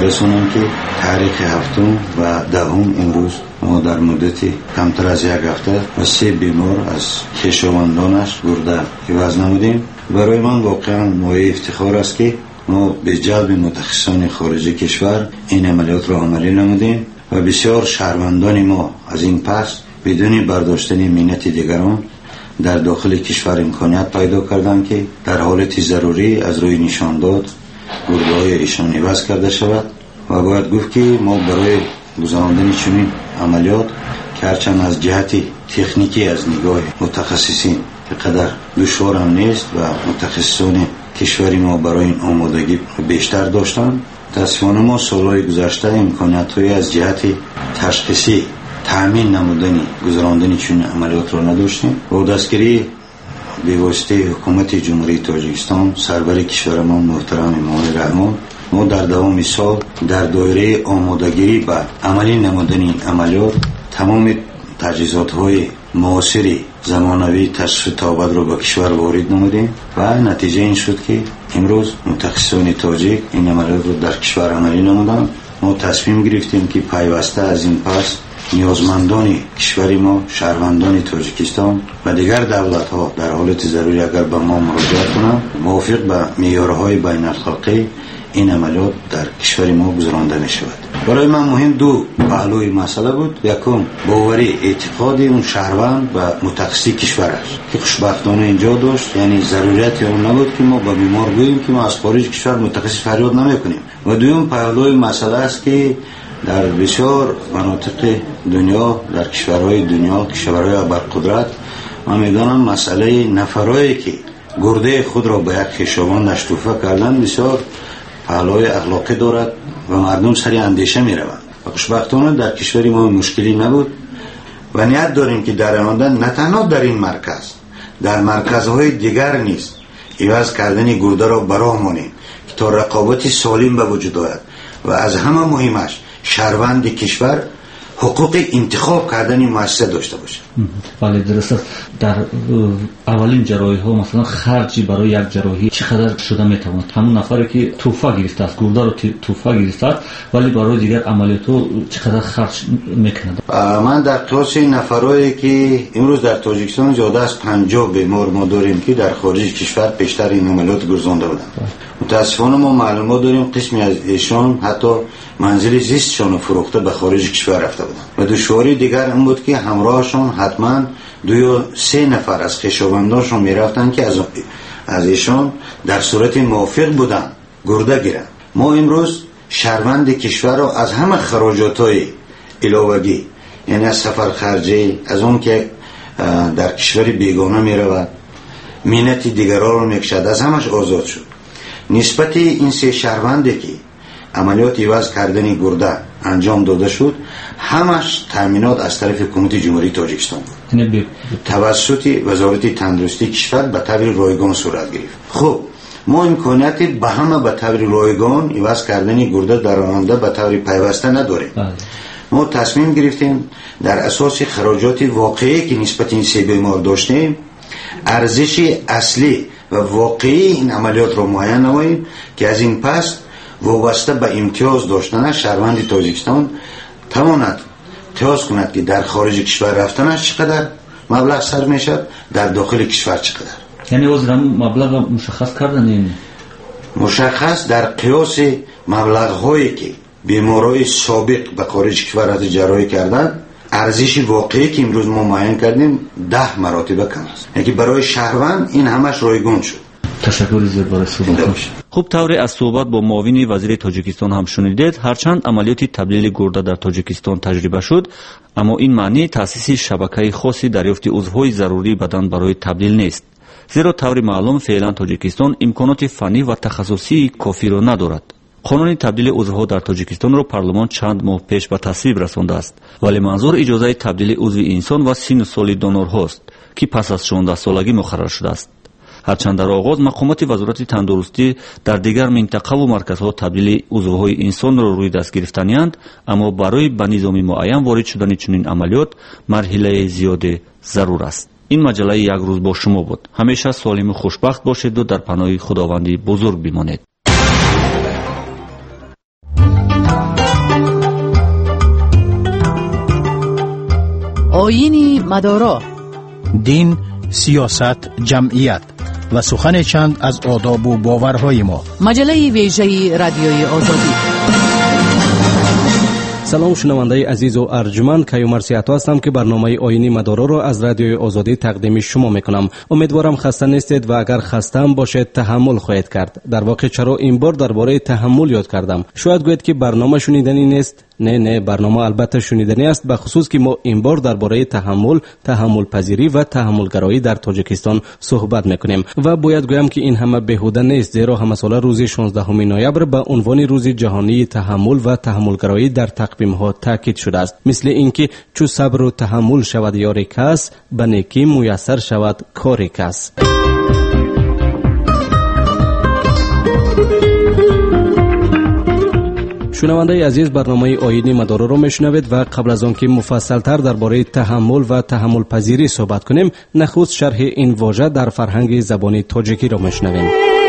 برسونم که تاریخ هفتم و دهم امروز ما در مدت کمتر از یک هفته و 3 بیمار از خویشاوندانش گرده عوض نمودیم. برای من واقعا مایه افتخار است که ما به جلب متخصصان خارجی کشور این عملیات را عملی نمودیم و بسیار شهروندان ما از این پس بدون برداشتن منت دیگران در داخل کشور امکانیت پیدا کردند که در حالت ضروری از روی نشان داد گرده‌های ایشان عوض کرده شود و باید گفت که ما برای گزاراندن چنین عملیات که هرچند از جهت تکنیکی از نگاه متخصصین قدر دشوار هم نیست و متخصصان کشوری ما برای این آمادگی بیشتر داشتن، متاسفانه ما سالهای گذشته امکانیت‌های از جهت تشخیصی تامین نمودن گزاراندن چنین عملیات را نداشتیم. با دستگیری به واسطه حکومت جمهوری تاجیکستان سرور کشور ما محترم امام رحمان، ما در دوام سال در دایره آمادگی به عملی نمودن این عملیات تمام تجهیزات‌های معاصر زمانوی تشخیص تابعات را به کشور وارد نمودیم و نتیجه این شد که امروز متخصصان تاجیک این عملیات را در کشور عملی نمودند. ما تصمیم گرفتیم که پیوسته از این پس نیازمندان کشور ما، شهروندان تاجیکستان و دیگر دولت‌ها در حالت ضروری اگر به ما مراجعه کنند موافق به معیارهای بین‌الخلقی این عملیات در کشور ما گزارنده می شود. برای من مهم دو پهلوی مسئله بود. یکم باوری اعتقاد اون شهروند و متخصص کشورش که خوشبختانه اینجا داشت، یعنی ضرورت اون نبود که ما با بیمار گوییم که ما از خارج کشور متخصص فریاد نمی‌کنیم. و دوم پهلوی مسئله است که در بسیار مناطق دنیا، در کشورهای دنیا، کشورهای ابرقدرت، ما می‌دانم مسئله نفرایی که گرده خود را به یک خویشاوندش تحفه کردن بسیار پهلوی اخلاقی دارد و مردم سری اندیشه می‌روند. و خوشبختانه در کشور ما مشکلی نبود و نیت داریم که در آینده نه تنها در این مرکز، در مرکزهای دیگر نیز عوض کردن گرده را براه مانیم که تا رقابت سالم به وجود آید و از همه مهمش شهروند کشور حقوق انتخاب کردن مؤسسه داشته باشه. بله درست است. در اولین جراحی ها مثلا خرجی برای یک جراحی چقدر شده میتواند؟ همون نفری که توفه گرفته است، گرده رو توفه گرفته است، ولی برای دیگر عملیات ها چقدر خرج میکنند؟ من در قیاس نفرایی که امروز در تاجیکستان زیاده از 50 بیمار ما داریم که در خارج کشور پیشتر این عملیات گزارنده بودند. متاسفانه ما معلومات داریم قسمی از ایشان حتی منزل زیستشان فروخته به خارج کشور رفته بودند و دشواری دیگر این بود که همراهشان حتما 2 یا 3 نفر از خویشاوندانشان میرفتند که از ایشان در صورت موافق بودند گرده گیرند. ما امروز شهروند کشور را از همه خراجات‌های علاوگی، یعنی از سفر خرجی، از اون که در کشور بیگانه میرود، منت دیگران را میکشد، از همش آزاد شد. نسبت این 3 شهرونده که عملیات عوض کردن گرده انجام داده شد همش تامینات از طرف حکومت جمهوری تاجیکستان بود، توسط وزارت تندرستی کشور به طور رایگان صورت گرفت. خب ما امکانیت به همه به طور رایگان عوض کردن گرده در آینده به طور پیوسته نداریم. ما تصمیم گرفتیم در اساس خراجات واقعی که نسبت این 3 بیمار داشتیم ارزش اصلی و واقعی این عملیات را معین نماییم که از این پس وابسته به امتیاز داشتن شهروند تاجیکستان تواند امتیاز کند که در خارج کشور رفتنش چقدر مبلغ صرف میشد، در داخل کشور چقدر. یعنی وزیر مبلغ مشخص کردن این مشخص در قیاس مبلغ هایی که بیمارای سابق به خارج کشور از جراحی کردن ارزش واقعی که امروز ما معین کردیم 10 مراتب کم است. یعنی برای شهروند این همش رایگان شد. تشکر زیاد برای صحبت. خوب طوری از صحبت با معاون وزیر تاجیکستان هم شنیدید. هرچند عملیات تبدیل گرده در تاجیکستان تجربه شد، اما این معنی تأسیس شبکه خاصی دریافت عضوهای ضروری بدن برای تبدیل نیست. زیرا طور معلوم فعلا تاجیکستان امکانات فنی و تخصصی کافی را ندارد. قانون تبدیل عضوها در تاجیکستان را پارلمان چند ماه پیش به تصویب رسانده است، ولی منظور اجازه تبدیل عضو انسان و سن سال دونورهاست که پس از 16 سالگی مقرر شده است. هرچند در آغاز مقامات وزارت تندرستی در دیگر منطقه و مرکزها تبدیل عضوهای انسان را روی دست گرفتند، اما برای به نظام معین وارد شدن چنین عملیات مرحله زیاد ضرور است. این مجله یک روز با شما بود. همیشه سالم و خوشبخت باشید و در پناه خداوندی بزرگ بمانید. آیین مدارا. دین، سیاست، جمعیت و سخن چند از آداب و باورهای ما. مجله ویژه رادیوی آزادی. سلام شنونده عزیز و ارجمند، کیومرث سیاحت هستم که برنامه آیین مدارا را از رادیوی آزادی تقدیم شما میکنم. امیدوارم خسته نیستید و اگر خسته هم باشید تحمل خواهید کرد. در واقع چرا این بار درباره تحمل یاد کردم؟ شاید گویید که برنامه شنیدنی نیست. نه برنامه البته شنیدنی است، به خصوص که ما این بار درباره تحمل پذیری و تحمل گرایی در تاجیکستان صحبت میکنیم و باید گویم که این همه بیهوده نیست، زیرا همه ساله روز 16 نوامبر به عنوان روز جهانی تحمل و تحمل گرایی در تقویم ها تاکید شده است. مثل اینکه چو صبر و تحمل شود یار کس، به نیکی میسر شود کار کس. شنونده عزیز، برنامه آیین مدارا را میشنوید و قبل از آنکه مفصل‌تر درباره تحمل و تحمل پذیری صحبت کنیم، نخست شرح این واژه در فرهنگ زبانی تاجیکی را میشنویم.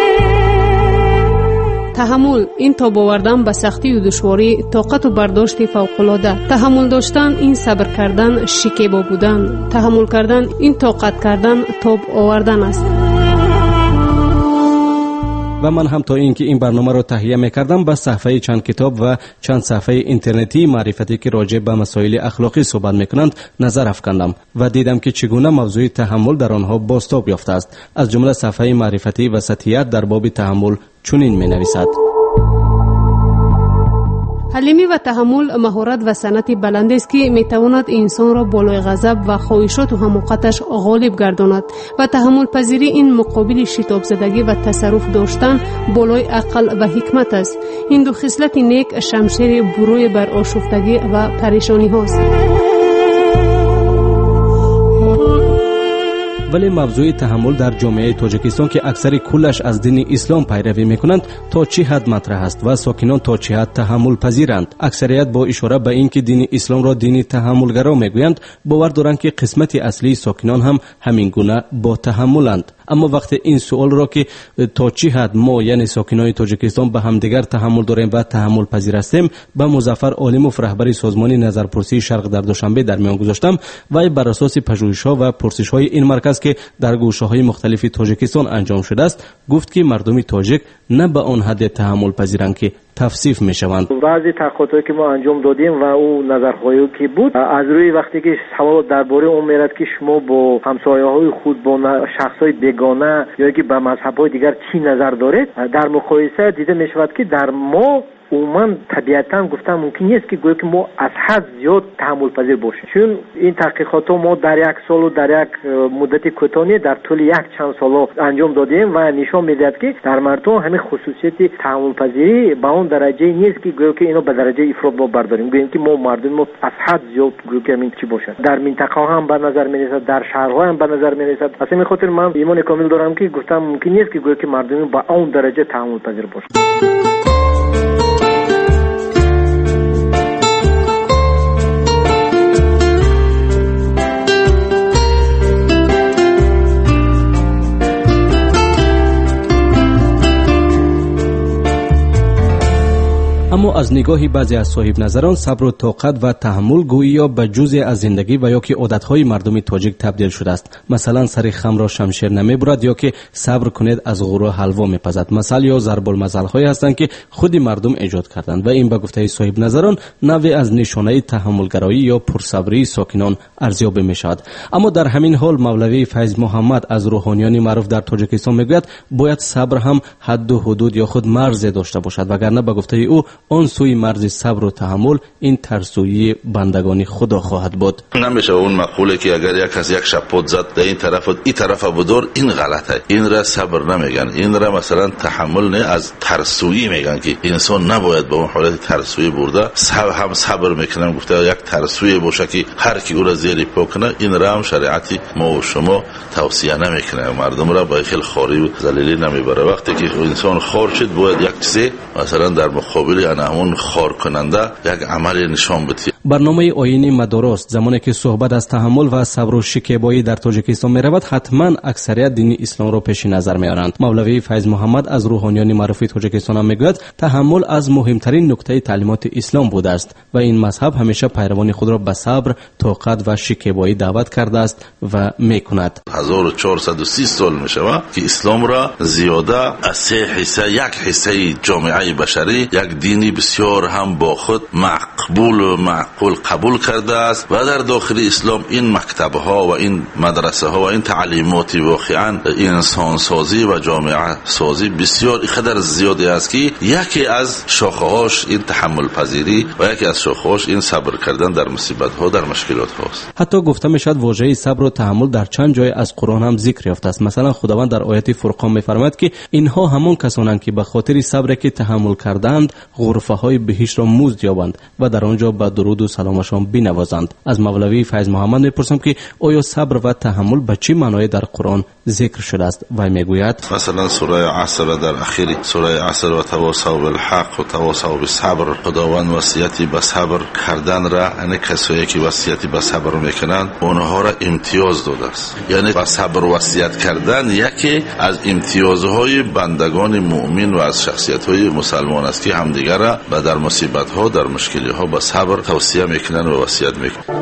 تحمل این تاب آوردن به سختی و دشواری، طاقت و برداشت فوق‌العاده. تحمل داشتن این صبر کردن، شکیبا بودن. تحمل کردن این طاقت کردن، تاب آوردن است. و من هم تا اینکه این برنامه را تهیه می‌کردم به صفحه چند کتاب و چند صفحه اینترنتی معرفتی که راجع به مسائل اخلاقی صحبت می‌کنند نظر افکندم و دیدم که چگونه موضوع تحمل در آنها بازتاب یافته است. از جمله صفحه معرفتی وسطیت در باب تحمل چنین می‌نویسد: حلیمی و تحمل مهارت و سنت بلند است که میتواند انسان را بالای غضب و خواهشات و حماقتش غالب گرداند و تحمل پذیری این مقابل شتاب زدگی و تصرف داشتن بالای عقل و حکمت است. این دو خصلت نیک شمشیر بروی بر آشفتگی و پریشانی هاست. ولی موضوع تحمل در جامعه تاجیکستان که اکثر کلش از دین اسلام پیروی میکنند تا چه حد مطرح است و ساکنان تا چه حد تحمل پذیرند؟ اکثریت با اشاره به اینکه دین اسلام را دین تحملگرا میگویند باور دارند که قسمت اصلی ساکنان هم همین گونه با تحملند. اما وقتی این سوال را که تا چه حد ما یعنی ساکنان تاجیکستان به همدیگر تحمل داریم و تحمل پذیر هستیم به مظفر عالموف رهبر سازمان نظرپرسی شرق در دوشنبه در میان گذاشتم و بر اساس پژوهش‌ها و پرسش‌های این مرکز که در گوشه‌های مختلف تاجیکستان انجام شده است گفت که مردم تاجیک نه به آن حد تحمل پذیرند که توصیف میشوند. بعضی تحقیقاتی که ما انجام دادیم و او نظرخواهی که بود از روی وقتی که سوال درباره اون میرد که شما با همسایه‌های خود با شخص‌های بیگانه یا که به مذهب‌های دیگر چی نظر دارید، در مقایسه دیده میشود که در ما من طبیعتاً گفتم ممکن نیست که گویا که ما از حد زیاد تحمل پذیر باشیم، چون این تحقیقات ما در یک سال و در یک مدت کوتاهی در طول یک چند سال انجام دادیم و نشان میدهد که در مردم همین خصوصیت تحمل پذیری به اون درجه نیست که گویا که اینو به درجه افراط ما برداریم، گویا که ما مردم ما از حد زیاد گویا که همین چی باشه. در منطقه هم به نظر میرسد، در شهرها هم به نظر میرسد. از همین خاطر من ایمان کامل دارم که گفتم ممکن نیست که گویا که مردم به اون درجه تحمل پذیر باشه. اما از نگاهی بعضی از صاحب نظران صبر و طاقت و تحمل گویی به جزئی از زندگی و یا که عادت‌های مردم تاجیک تبدیل شده است. مثلا سر خم را شمشیر نمیبرد یا که صبر کنید از غرو حلوا میپزد. مثلا یا ضرب المثل‌هایی هستند که خود مردم ایجاد کردند و این به گفته صاحب نظران نوعی از نشانه تحملگرایی یا پرصبری ساکنان ارزیابی میشود. اما در همین حال مولوی فیض محمد از روحانیان معروف در تاجیکستان میگوید باید صبر هم حد و حدود یا خود مرز داشته باشد، وگرنه به گفته او آن سوی مرز صبر و تحمل این ترسویی بندگان خدا خواهد بود. نمیشه اون مقوله که اگر یک کس یک شپوت زد در این طرف بدور این غلطه، این را صبر نمیگن، این را مثلا تحمل نه از ترسویی میگن که انسان نباید به اون حالت ترسویی برده. هم صبر میکنن گفته یک ترسویی باشه که هر کی او را زیر پا کنه، این را هم شریعت ما و شما توصیه نمیکنه، مردم را با خیل خاری و ذلیلی نمیبره. وقتی که انسان خار شد باید یک چیز مثلا در مقابل همون خار کننده یک عملی نشان بده. برنامه آیین مدارس زمانی که صحبت از تحمل و صبر و شکیبایی در تاجیکستان می رود، حتما اکثریت دین اسلام را پیش نظر می آورند. مولوی فیض محمد از روحانیان معروف تاجیکستان هم میگوید تحمل از مهمترین نکته تعلیمات اسلام بوده است و این مذهب همیشه پیروان خود را به صبر، طاقت و شکیبایی دعوت کرده است و میکند. 1430 سال می شود که اسلام را زیاده از 3 حصه، یک حصه جامعه بشری، یک دینی بسیار هم با خود مقبول و معقول قبول کرده است و در داخل اسلام این مکتب ها و این مدرسه ها و این تعلیمات واقعا انسان سازی و جامعه سازی بسیار قدر زیادی است که یکی از شاخه هاش این تحمل پذیری و یکی از شاخه هاش این صبر کردن در مصیبت ها، در مشکلات هاست. حتی گفته می شود واژه صبر و تحمل در چند جای از قرآن هم ذکر یافته است. مثلا خداوند در آیت فرقان می‌فرماید که اینها همون کسانند که به خاطر صبر که تحمل کردند غرفه های بهشت را مزد یابند و در آنجا به درود و سلامشان بنوازند. از مولوی فیض محمد میپرسم که آیا صبر و تحمل به چه معنای در قرآن ذکر شده است؟ و میگوید مثلا سوره عصر در اخیر سوره عصر و تواصوا بالحق و تواصوا بالصبر، خداوند وصیتی به صبر کردن را، یعنی کسایی که وصیتی به صبر میکنند اونها را امتیاز داده است. یعنی به صبر وصیت کردن یکی از امتیازهای بندگان مؤمن و از شخصیت‌های مسلمان است که همدیگر را در مصیبت‌ها، در مشکل‌ها با صبر توصیه میکنن و وصیت میکنن.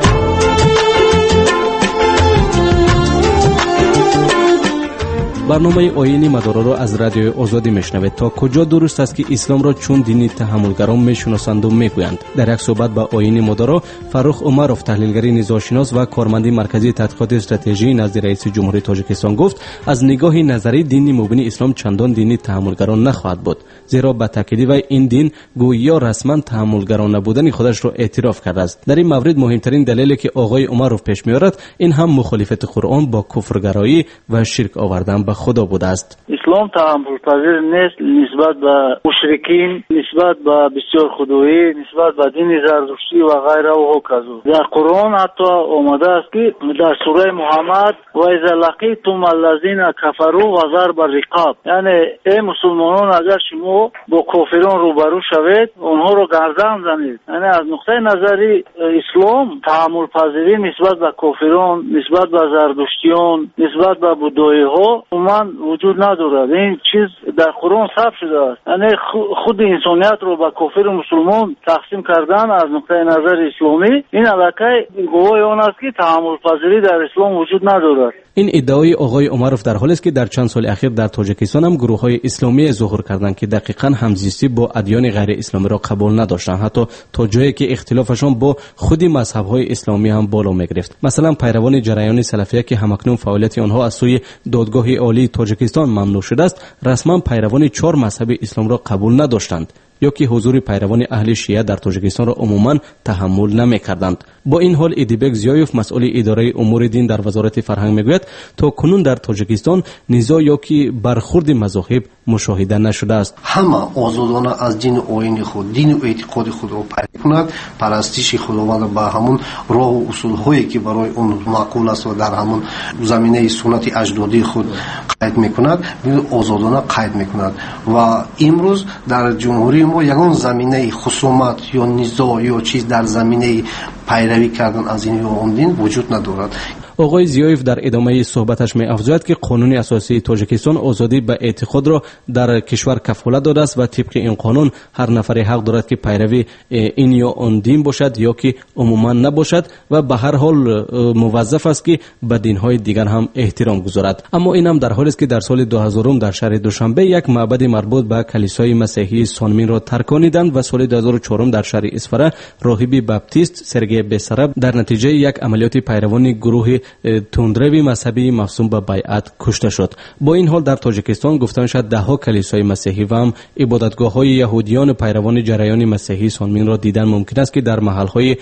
برنامه آیین مدارا را از رادیوی آزادی میشنوید. تا کجا درست است که اسلام را چون دینی تحملگران میشناسند و میگویند؟ در یک صحبت با آیین مدارا، فروخ عمروف تحلیلگر نزاعشناس و کارمند مرکزی تحقیقات استراتژی نزد رئیس جمهوری تاجیکستان گفت از نگاه نظری دین مبین اسلام چندان دینی تحملگران نخواهد بود، زیرا به تاکید و این دین گویا رسما تحملگران نبودن خودش را اعتراف کرده است. در این مورد مهمترین دلیلی که آقای عمروف پیش می‌آورد این هم مخالفت قرآن با کفرگرایی و شرک آوردن به خدا بوده است. اسلام تحمل پذیر نیست نسبت به مشرکین، نسبت به بسیار خدایی، نسبت به دین زرتشتی و غیره و هکذا. در قرآن حتی آمده است که در سوره محمد و اذا لقیتم الذین کفروا وضرب الرقاب، یعنی ای مسلمانان اگر شما با کافران روبرو شوید اونها رو گردن زنید. یعنی از نقطه نظری اسلام تحمل پذیری نسبت به کافران، نسبت به زرتشتیان، نسبت به بودایی ها وجود ندارد. این چیز در قرآن ثبت شده است. یعنی خود انسانیت رو به کافر و مسلمان تقسیم کردن از نقطه نظر اسلامی، این علاقه گواه آن است که تحمل پذیری در اسلام وجود ندارد. این ادعای آقای عمروف در حالی است که در چند سال اخیر در تاجیکستان هم گروه‌های اسلامی ظهور کردند که دقیقاً همزیستی با ادیان غیر اسلامی را قبول نداشتند، حتی تا جایی که اختلافشان با خود مذهب‌های اسلامی هم بالا می‌گرفت. مثلا پیروان جریان سلفیه که همکنون فعالیت آنها از سوی دادگاه عالی تاجیکستان ممنوع شده است، رسما پیروان 4 مذهب اسلام را قبول نداشتند یا که حضور پیروان اهل شیعه در تاجیکستان را عموما تحمل نمی‌کردند. با این حال ایدیبک زیایوف مسئول اداره امور دین در وزارت فرهنگ میگوید تا کنون در تاجیکستان نزاع یا که برخورد مذاهب مشاهده نشده است. همه آزادانه از دین و آیین خود، دین و اعتقاد خود را پیروی کند، پرستش خداوند با همون راه و اصول هایی که برای اون معقول است و در همون زمینه سنت اجدادی خود قید میکند، آزادانه قید میکند. و امروز در جمهوری ما یگان زمینه خصومت یا نزاع یا چیز در زمینه پیروی کردن از این یا اون دین وجود ندارد. آقای زیایف در ادامه صحبتش می افزاید که قانون اساسی تاجیکستان آزادی به اعتقاد را در کشور کفالت داده است و طبق این قانون هر نفر حق دارد که پیروی این یا آن دین باشد یا که عموما نباشد و به هر حال موظف است که به دین‌های دیگر هم احترام گذارد. اما این هم در حالی است که در سال 2000 در شهر دوشنبه یک معبد مربوط به کلیسای مسیحی سانمین را ترکانیدند و سال 2004 در شهر اسفره راهبی باپتیست سرگئی بسراب در نتیجه یک عملیات پیروان گروه تندروی مذهبی مفسوم به بیعت کشته شد. با این حال در تاجیکستان گفته می‌شود ده‌ها کلیسای مسیحی و هم عبادتگاه‌های یهودیان پیروان جریان مسیحی سانمین را دیدن ممکن است که در محل‌های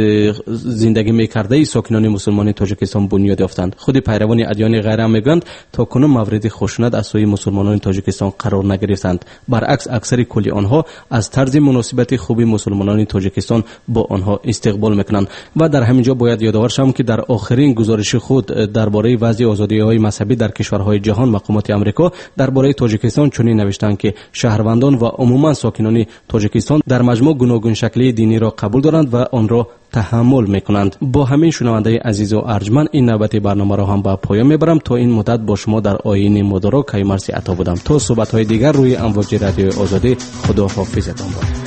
زندگی می‌کرده ساکنان مسلمان تاجیکستان بنیاد یافتند. خود پیروان ادیان غیره هم میگویند تا کنون مورد خشونت از سوی مسلمانان تاجیکستان قرار نگرفتند. برعکس اکثر کلی آنها از طرز مناسبت خوبی مسلمانان تاجیکستان با آنها استقبال می‌کنند. و در همین جا باید یادآور شوم که در آخرین گزارش گزارش خود درباره وضع آزادی‌های مذهبی در کشورهای جهان، مقامات آمریکا درباره تاجیکستان چنین نوشتند که شهروندان و عموما ساکنان تاجیکستان در مجموع گوناگون شکلی دینی را قبول دارند و آن را تحمل میکنند. با همین شنونده عزیز و ارجمند این نوبت برنامه را هم به پایان میبرم. تا این مدت با شما در آیین مدارا کیمرسی عطا بودم. تا صحبت های دیگر روی امواج رادیوی آزادی، خدا حافظتان باد.